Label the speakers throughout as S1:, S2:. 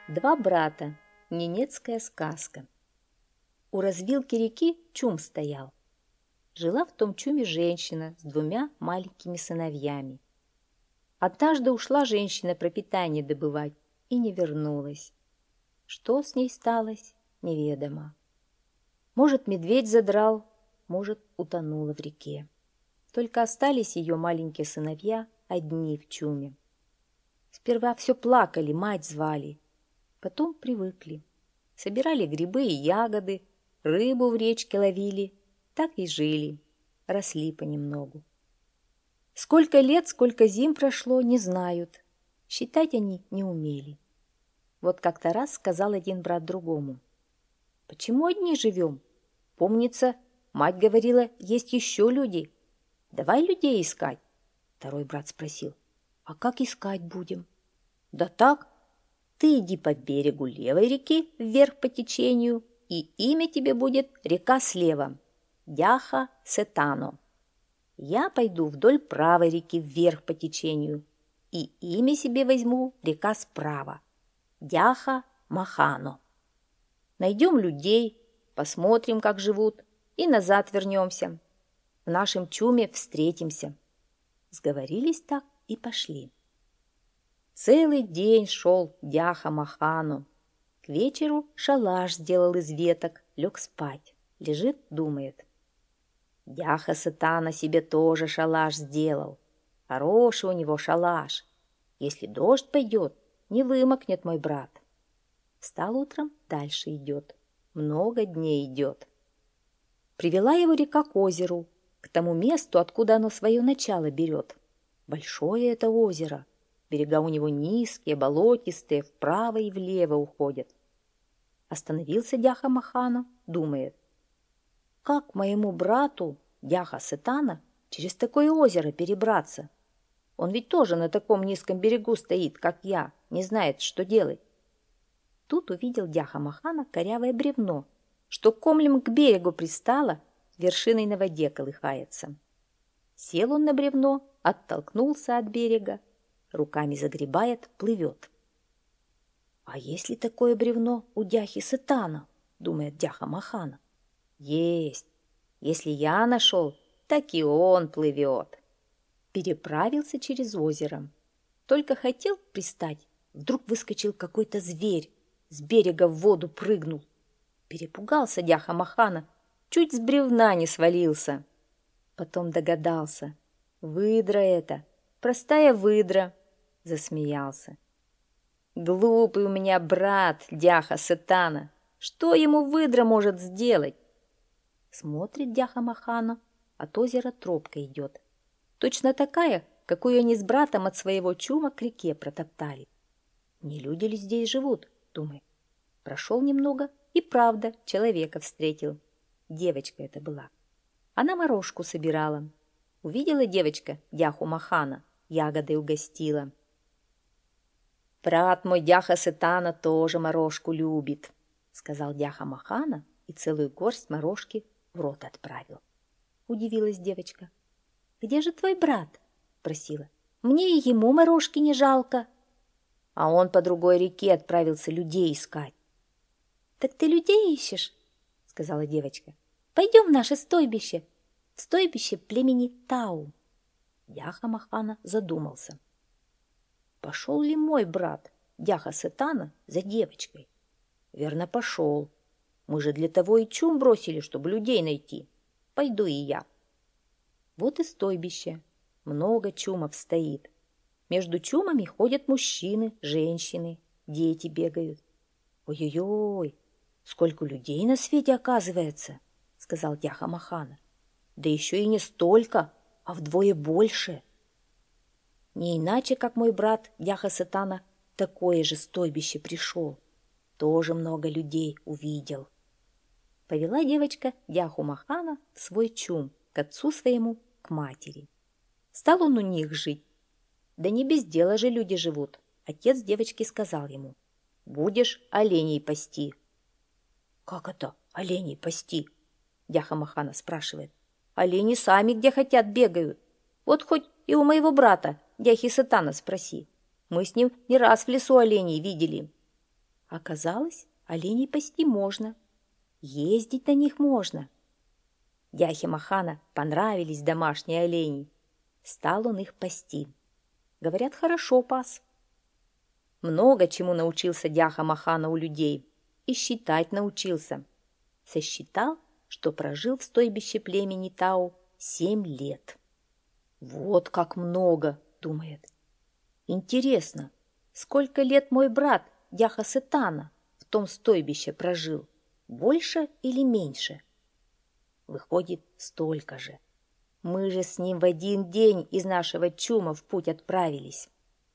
S1: Два брата. Ненецкая сказка. У развилки реки чум стоял. Жила в том чуме женщина с двумя маленькими сыновьями. Однажды ушла женщина пропитание добывать и не вернулась. Что с ней сталось, неведомо. Может, медведь задрал, может, утонула в реке. Только остались ее маленькие сыновья одни в чуме. Сперва все плакали, мать звали. Потом привыкли. Собирали грибы и ягоды, рыбу в речке ловили. Так и жили, росли понемногу. Сколько лет, сколько зим прошло, не знают. Считать они не умели. Вот как-то раз сказал один брат другому: «Почему одни живем? Помнится, мать говорила, есть еще люди. Давай людей искать». Второй брат спросил: «А как искать будем?» «Да так, ты иди по берегу левой реки вверх по течению, и имя тебе будет река слева, Дяха-Сетано. Я пойду вдоль правой реки вверх по течению, и имя себе возьму река справа, Дяха-Махано. Найдем людей, посмотрим, как живут, и назад вернемся. В нашем чуме встретимся». Сговорились так и пошли. Целый день шел Дяха-Махано. К вечеру шалаш сделал из веток, лег спать. Лежит, думает: Дяха-Сетано себе тоже шалаш сделал. Хороший у него шалаш. Если дождь пойдет, не вымокнет мой брат. Встал утром, дальше идет. Много дней идет. Привела его река к озеру, к тому месту, откуда оно свое начало берет. Большое это озеро. Берега у него низкие, болотистые, вправо и влево уходят. Остановился Дяха-Махано, думает: как моему брату Дяха-Сетано через такое озеро перебраться? Он ведь тоже на таком низком берегу стоит, как я, не знает, что делать. Тут увидел Дяха-Махано корявое бревно, что комлем к берегу пристало, вершиной на воде колыхается. Сел он на бревно, оттолкнулся от берега, руками загребает, плывет. «А есть ли такое бревно у Дяхи-Сетано?» — думает Дяха-Махано. «Есть. Если я нашел, так и он плывет». Переправился через озеро. Только хотел пристать, вдруг выскочил какой-то зверь, с берега в воду прыгнул. Перепугался Дяха-Махано, чуть с бревна не свалился. Потом догадался: выдра это, простая выдра. Засмеялся. «Глупый у меня брат Дяха-Сетано. Что ему выдра может сделать?» Смотрит Дяха-Махано, от озера тропка идет. Точно такая, какую они с братом от своего чума к реке протоптали. Не люди ли здесь живут, думает. Прошел немного и правда человека встретил. Девочка это была. Она морожку собирала. Увидела девочка Дяху-Махано, ягодой угостила. «Брат мой Дяха-Сетано тоже морожку любит», — сказал Дяха-Махано и целую горсть морожки в рот отправил. Удивилась девочка. «Где же твой брат?» — просила. «Мне и ему морожки не жалко». А он по другой реке отправился людей искать. «Так ты людей ищешь?» — сказала девочка. «Пойдем в наше стойбище, в стойбище племени Тау». Дяха-Махано задумался. Пошел ли мой брат Дяха-Сетано за девочкой? Верно, пошел. Мы же для того и чум бросили, чтобы людей найти. Пойду и я. Вот и стойбище. Много чумов стоит. Между чумами ходят мужчины, женщины, дети бегают. «Ой-ой-ой, сколько людей на свете оказывается», — сказал Дяха-Махано. «Да еще и не столько, а вдвое больше». Не иначе, как мой брат Дяха-Сетано такое же стойбище пришел. Тоже много людей увидел. Повела девочка Дяху-Махано в свой чум, к отцу своему, к матери. Стал он у них жить. Да не без дела же люди живут. Отец девочки сказал ему: «Будешь оленей пасти». «Как это оленей пасти?» Дяха-Махано спрашивает. «Олени сами где хотят бегают. Вот хоть и у моего брата Дяхи-Сетано спроси. Мы с ним не раз в лесу оленей видели». Оказалось, оленей пасти можно, ездить на них можно. Дяхе Махана понравились домашние олени. Стал он их пасти. Говорят, хорошо пас. Много чему научился Дяха Махана у людей. И считать научился. Сосчитал, что прожил в стойбище племени Тау 7 лет. Вот как много, думает. Интересно, сколько лет мой брат Дяха Сетана в том стойбище прожил? Больше или меньше? Выходит, столько же. Мы же с ним в один день из нашего чума в путь отправились.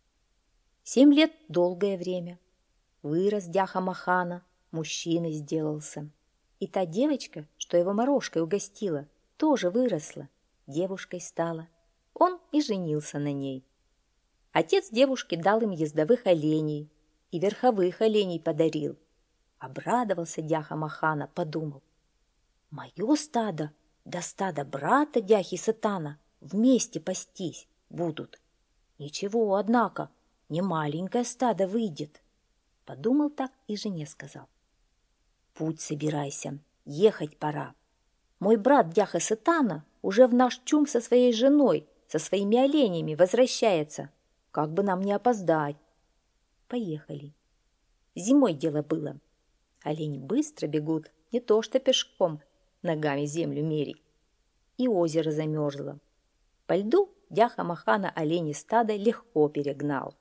S1: 7 лет — долгое время. Вырос Дяха Махана, мужчиной сделался. И та девочка, что его морожкой угостила, тоже выросла, девушкой стала. Он и женился на ней. Отец девушки дал им ездовых оленей и верховых оленей подарил. Обрадовался Дяха Махана, подумал: мое стадо да стадо брата Дяхи Сетана вместе пастись будут. Ничего, однако, не маленькое стадо выйдет. Подумал так и жене сказал: путь собирайся, ехать пора. Мой брат Дяха Сетана уже в наш чум со своей женой, со своими оленями возвращается. Как бы нам не опоздать. Поехали. Зимой дело было. Олени быстро бегут, не то что пешком, ногами землю мерить. И озеро замерзло. По льду Дяха Махана оленей стадо легко перегнал.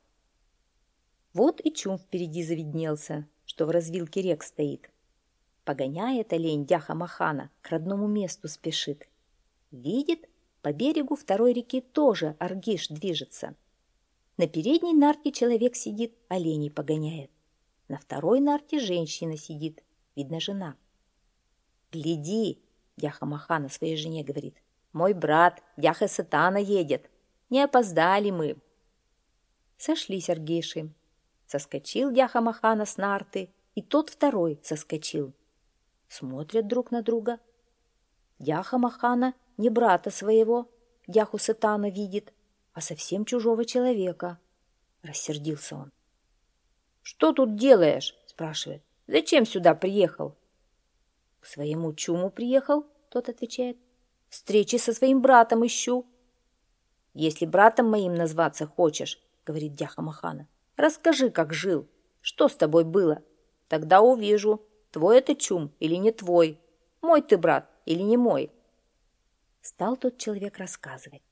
S1: Вот и чум впереди завиднелся, что в развилке рек стоит. Погоняет олень Дяха Махана, к родному месту спешит. Видит, по берегу второй реки тоже Аргиш движется. На передней нарте человек сидит, оленей погоняет. На второй нарте женщина сидит, видно, жена. «Гляди!» — Дяха Махана своей жене говорит. «Мой брат Дяха Сетана едет. Не опоздали мы». Сошлись аргиши. Соскочил Дяха Махана с нарты, и тот второй соскочил. Смотрят друг на друга. Дяха Махана не брата своего, Дяху Сетана, видит, а совсем чужого человека. Рассердился он. «Что тут делаешь?» — спрашивает. «Зачем сюда приехал?» «К своему чуму приехал», — тот отвечает. «Встречи со своим братом ищу». «Если братом моим назваться хочешь, — говорит Дяха Махана, — расскажи, как жил, что с тобой было. Тогда увижу, твой это чум или не твой, мой ты брат или не мой». Стал тот человек рассказывать.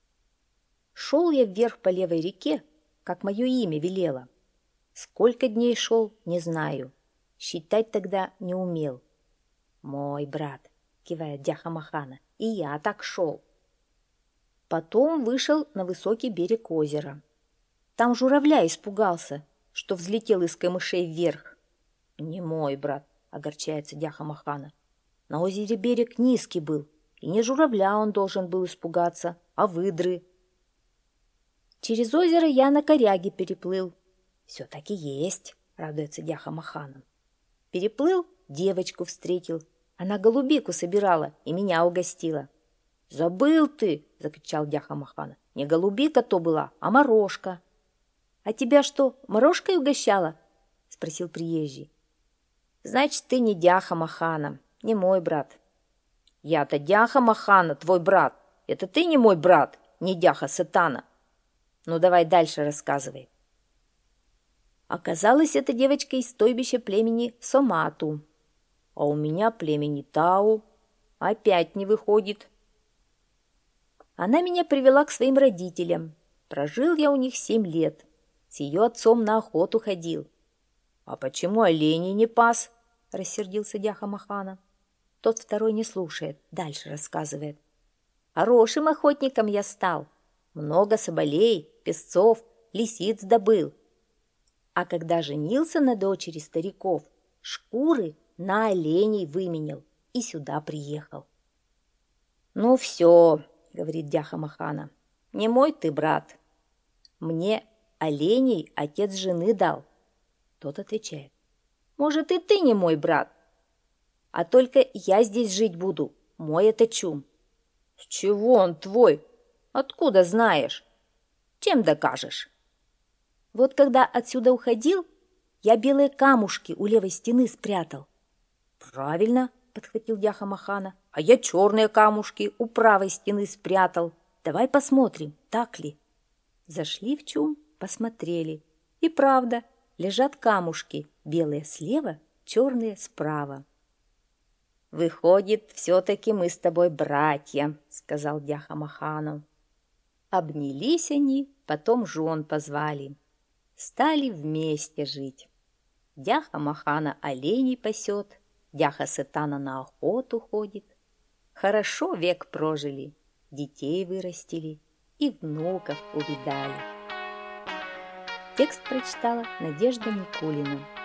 S1: «Шел я вверх по левой реке, как мое имя велело. Сколько дней шел, не знаю, считать тогда не умел. Мой брат, — кивает Дяха Махана, — и я так шел. Потом вышел на высокий берег озера. Там журавля испугался, что взлетел из камышей вверх. Не мой брат, — огорчается Дяха Махана. На озере берег низкий был, и не журавля он должен был испугаться, а выдры. Через озеро я на коряге переплыл. Все так и есть, — радуется Дяха Махана. Переплыл, девочку встретил. Она голубику собирала и меня угостила. «Забыл ты!» — закричал Дяха Махана. «Не голубика то была, а морожка». «А тебя что, морожкой угощала?» — спросил приезжий. «Значит, ты не Дяха Махана, не мой брат». «Я-то Дяха Махана, твой брат. Это ты не мой брат, не Дяха Сетана. Ну, давай дальше рассказывай». Оказалось, эта девочка из стойбища племени Сомату. А у меня племени Тау. Опять не выходит. Она меня привела к своим родителям. Прожил я у них 7 лет. С ее отцом на охоту ходил. «А почему оленей не пас?» — рассердился Дяха Махана. Тот второй не слушает, дальше рассказывает. «Хорошим охотником я стал. Много соболей, песцов, лисиц добыл. А когда женился на дочери стариков, шкуры на оленей выменял и сюда приехал». «Ну все, — говорит Дяха Махана, — не мой ты брат. Мне оленей отец жены дал». Тот отвечает: «Может, и ты не мой брат, а только я здесь жить буду, мой это чум». «С чего он твой? Откуда знаешь? Чем докажешь?» Вот когда отсюда уходил, Я белые камушки у левой стены спрятал. Правильно, подхватил Дяха-Махана. А я черные камушки у правой стены спрятал. Давай посмотрим, так ли. Зашли в чум, посмотрели. И правда, лежат камушки, белые слева, черные справа. «Выходит, все-таки мы с тобой братья», — сказал Дяха-Махану. Обнялись они, потом жен позвали. Стали вместе жить. Дяха-Махана оленей пасет, Дяха-Сетана на охоту ходит. Хорошо век прожили, детей вырастили и внуков увидали. Текст прочитала Надежда Никулина.